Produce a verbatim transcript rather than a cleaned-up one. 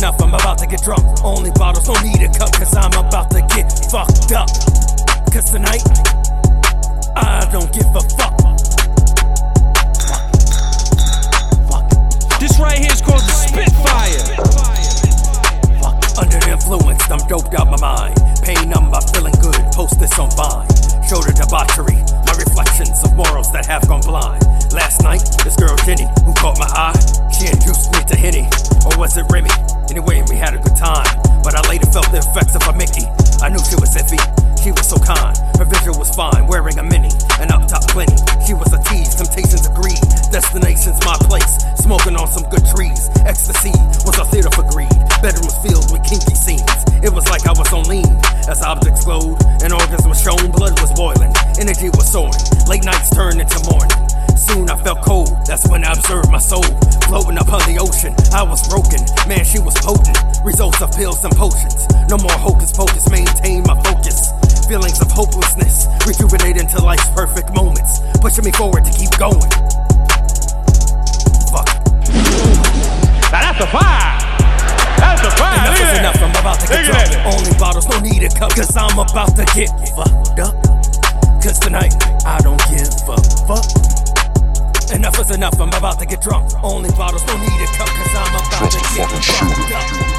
enough, I'm about to get drunk. Only bottles, don't need a cup, cause I'm about to get fucked up. Cause tonight, I don't give a fuck. This right here is called the Spitfire. Fuck. Under the influence, I'm doped out my mind. Pain, I'm about feeling good, post this on Vine. Show the debauchery, my reflections of morals that have gone blind. Last night, this girl Jenny, who caught my eye, she induced me to Henny, or was it Remy? Anyway, we had a good time, but I later felt the effects of a Mickey. I knew she was iffy, she was so kind, her visual was fine, wearing a mini, and up top plenty. She was a tease, temptations agreed, destination's my place, smoking on some good trees. Ecstasy was a theater for greed, bedroom was filled with kinky scenes. It was like I was on lean, as objects glowed, and organs were shown, blood was boiling, energy was soaring, late nights turned into morning. Soon I felt cold, that's when I observed my soul floating upon the ocean. I was broken, man, she was potent. Results of pills and potions. No more hocus pocus, maintain my focus. Feelings of hopelessness, rejuvenate into life's perfect moments, pushing me forward to keep going. Fuck. Now that's a fire! That's a fire! Enough is enough, I'm about to get drunk. Only bottles, don't need a cup, cause I'm about to get fucked up. Cause tonight, I don't give a fuck. Enough is enough, I'm about to get drunk. Only bottles, don't need a cup, cause I'm about to get fucked up.